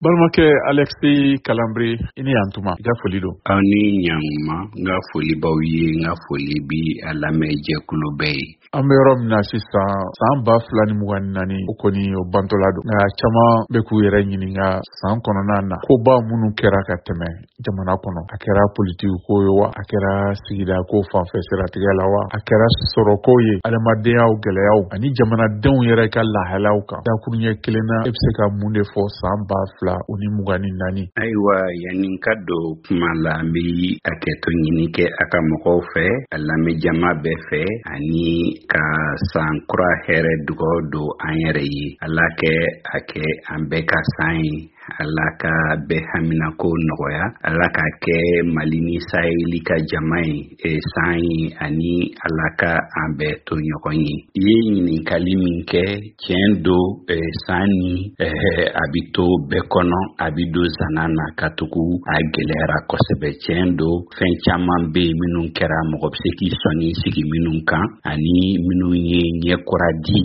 Balimakɛ Alexis Kalambri i ni yantuma i ka foli don. Aw ni ɲantuma n ka foli b'aw ye n ka foli bi a lamɛnjɛkulu bɛɛ ye. An bɛ yɔrɔ min na sisan san 2024 o kɔni o bantɔla don nka caman bɛ k'u yɛrɛ ɲininka san kɔnɔna na koba minnu kɛra ka tɛmɛ jamana kɔnɔ, a kɛra politiki ko ye wa, a kɛra sigida ko fanfɛ siratigɛ la wa, a kɛra sɔrɔko ye, adamadenyaw gɛlɛyaw ani jamanadenw yɛrɛ ka lahalaw kan. Dakuruɲɛ kelen na e bɛ se ka mun de fɔ san 2024? Ayiwa, yanni ka don kuma la n bɛ hakɛto ɲini kɛ a ka mɔgɔw fɛ, a lamɛn jama bɛɛ fɛ, ani ka san kura hɛrɛ dugawu don an yɛrɛ ye. Ala kɛ a kɛ an bɛɛ ka san ye. Ala ka bɛɛ haminako nɔgɔya. Ala ka kɛ Mali ni Saheli ka jama ye san ye, ani Ala ka an bɛɛ to ɲɔgɔn ye. I ye ɲininkali min kɛ, tiɲɛ don san ni a bi to bɛɛ kɔnɔ, a bi don zana na ka tugu a gɛlɛyara kosɛbɛ. Tiɲɛ don fɛn caman bɛ yen minnu kɛra mɔgɔ bɛ se k'i sɔnni sigi minnu kan, ani minnu ye ɲɛkɔra di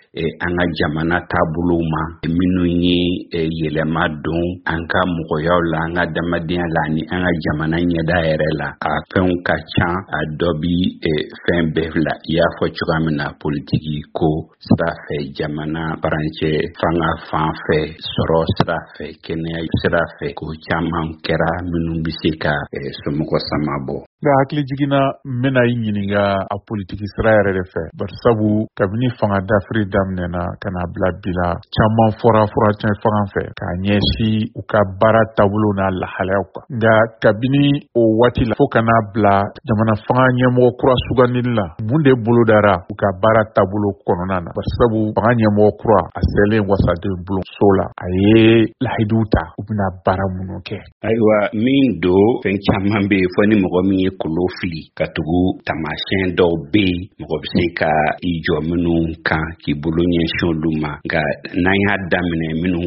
an ka jamana taabolo ma, minnu ye yɛlɛma don an ka mɔgɔyaw la, an ka adamadenya la, ani an ka jamana ɲɛda yɛrɛ la. A fɛnw ka ca, a dɔ bi fɛn bɛɛ la. I y'a fɔ cogoya min na, politiki ko sira fɛ, jamana farancɛ fanga fan fɛ, sɔrɔ sira fɛ, kɛnɛya sira fɛ, ko caman kɛra minnu bɛ se ka somɔgɔ sama bɔ. Nka hakili jiginna n bɛna i ɲininka a politiki sira yɛrɛ de fɛ. Bari sabu kabini fanga dafiri daminɛna ka na bila bi la, caman fɔra furatɛ fanga fɛ k'a ɲɛsin u ka baara taabolo n'a lahalayaw kan. Nka kabini o waati la fo ka n'a bila jamana fanga ɲɛmɔgɔ kura sugandili la, mun de bolo dara u ka baara taabolo kɔnɔna na? Bari sabu fanga ɲɛmɔgɔ kura a sɛlen wasaden bulon so la, a ye lahiduw ta u bɛna baara minnu kɛ. Ayiwa, min don fɛn caman bɛ yen fɔ ni mɔgɔ min ye kolo fili ka tugu tamasiyɛn dɔw bɛ yen, mɔgɔ bɛ se ka i jɔ minnu kan k'i bolo ɲɛsin olu ma. Nka n'an y'a daminɛ minnu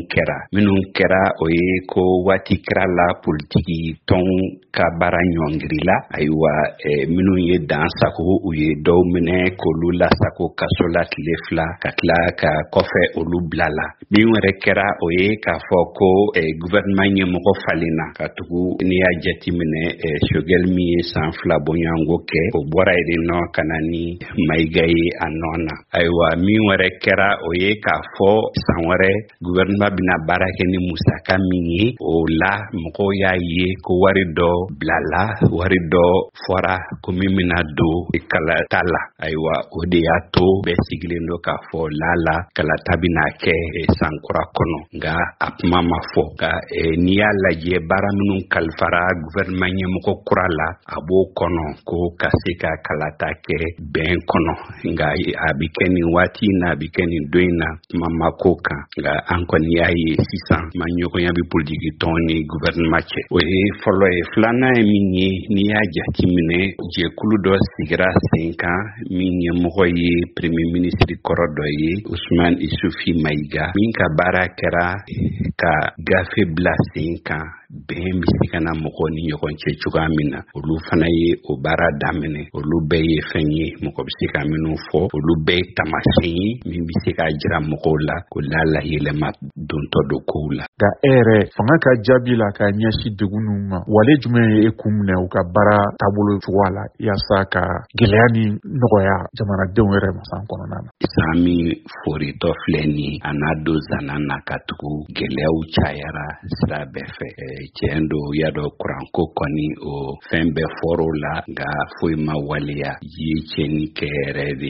kɛra o ye ko waati kɛra la politiki tɔn ka baara ɲɔngiri la. Ayiwa, minnu ye dan sago u ye dɔw minɛ k'olu lasago kaso la tile 2 ka tila ka kɔfɛ olu bila la. Min wɛrɛ kɛra o ye k'a fɔ ko gouvernement ɲɛmɔgɔ falenna ka tugu n'i y'a jateminɛ Sogɛl min ye san 2 bɔɲɔgɔnko kɛ, o bɔra yen nɔ ka na ni Mayiga ye a nɔ na. Ayiwa, min wɛrɛ kɛra o ye k'a fɔ san wɛrɛ gouvernement bɛna baara kɛ ni musaka min ye. O la mɔgɔw y'a ye ko wari dɔ bilala, wari dɔ fɔra ko min bɛna don kalata la. Ayiwa, o de y'a to bɛɛ sigilen don k'a fɔ la kalata bɛna kɛ san kura kɔnɔ. Nka a kuma ma fɔ. Nka n'i y'a lajɛ baara minnu kalifara gouvernement ɲɛmɔgɔ kura la, a b'o kɔnɔ ko ka se ka kalata kɛ bɛn kɔnɔ. Nka a bi kɛ nin waati in na, a bi kɛ nin don in na, kuma ma ko kan. Nka an kɔni y'a ye sisan ma ɲɔgɔnya bi politiki tɔn ni gouvernement cɛ. O ye fɔlɔ ye. Filanan ye min ye, n'i y'a jateminɛ jɛkulu dɔ sigira sen kan min ɲɛmɔgɔ ye premier ministre kɔrɔ dɔ ye, Usman Isufi Mayiga, min ka baara kɛra ka gafe bila sen kan bɛn bɛ se ka na mɔgɔw ni ɲɔgɔn cɛ cogoya min na. Olu fana ye o baara daminɛ. Olu bɛɛ ye fɛn ye mɔgɔ bɛ se ka minnu fɔ, olu bɛɛ ye tamasiyɛn ye min bɛ se ka jira mɔgɔw la ko la yɛlɛma dontɔ don kow la. Nka e yɛrɛ fanga ka jaabi la ka ɲɛsin degun ninnu ma, wale jumɛn ye e kun minɛ u ka baara taabolo cogoya la yaasa ka gɛlɛya ni nɔgɔya jamanadenw yɛrɛ ma san kɔnɔna na? San min foritɔ filɛ nin ye, a n'a don zana na ka tugu gɛlɛyaw cayara sira bɛɛ fɛ. Tiɲɛ don, y'a dɔn kuranko kɔni o fɛn bɛɛ fɔr'o la, nka foyi ma waleya. Ye tiɲɛni kɛ yɛrɛ de,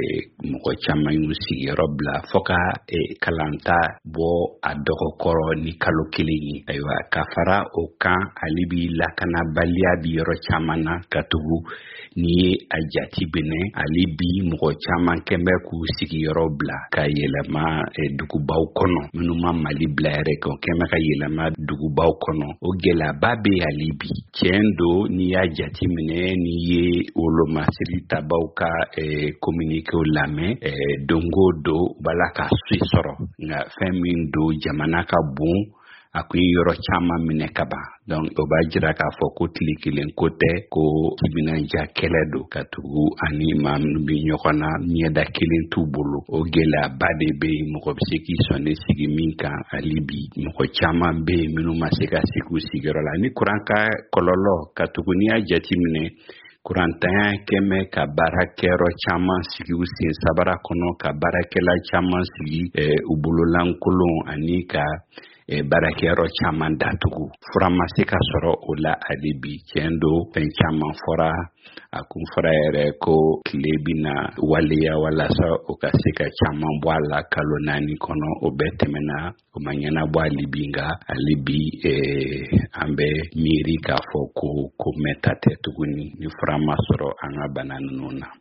mɔgɔ caman y'u sigiyɔrɔ bila fɔ ka kalanta bɔ a dɔgɔkɔrɔ ni kalo 1 ye. Ayiwa, ka fara o kan, ale bi lakanabaliya bi yɔrɔ caman na ka tugu. N'i ye a jati minɛ, ale bi mɔgɔ caman kɛnbɛ k'u sigiyɔrɔ bila ka yɛlɛma dugubaw kɔnɔ. Minnu ma Mali bila yɛrɛ kan, o kɛnbɛ ka yɛlɛma dugubaw kɔnɔ. O gɛlɛyaba bɛ ale bi. Tiɲɛ don, n'i y'a jati minɛ, n'i ye wolomasiri tabaw ka communiquéw lamɛn, dongo don bala ka so sɔrɔ. Nka fɛn min don jamana ka bon a kun yɔrɔ caman minɛ ka ban. Donc o b'a jira k'a fɔ ko tile kelen ko tɛ ko timinanja kɛlɛ don ka tugu ani maa minnu bɛ ɲɔgɔn na ɲɛda kelen t'u bolo. O gɛlɛyaba de bɛ yen, mɔgɔ bɛ se k'i sɔnni sigi min kan hali bi. Mɔgɔ caman bɛ yen minnu ma se ka sigi u sigiyɔrɔ la. Ni kuran ka kɔlɔlɔ ka tugu n'i y'a jateminɛ, kurantanya kɛmɛ ka baarakɛyɔrɔ caman sigi u sen sabara kɔnɔ, ka baarakɛla caman sigi u bololankolon ani ka baarakɛyɔrɔ caman datugu. Fura ma se ka sɔrɔ o la hali bi. Tiɲɛ don, fɛn caman fɔra. A kun fɔra yɛrɛ ko tile bɛna waleya walasa o ka se ka caman bɔ a la kalo 4 kɔnɔ. O bɛɛ tɛmɛna, o ma ɲɛnabɔ hali bi, nka hali bi an bɛ miiri k'a fɔ ko mɛta tɛ tuguni ni fura ma sɔrɔ an ka bana ninnu na.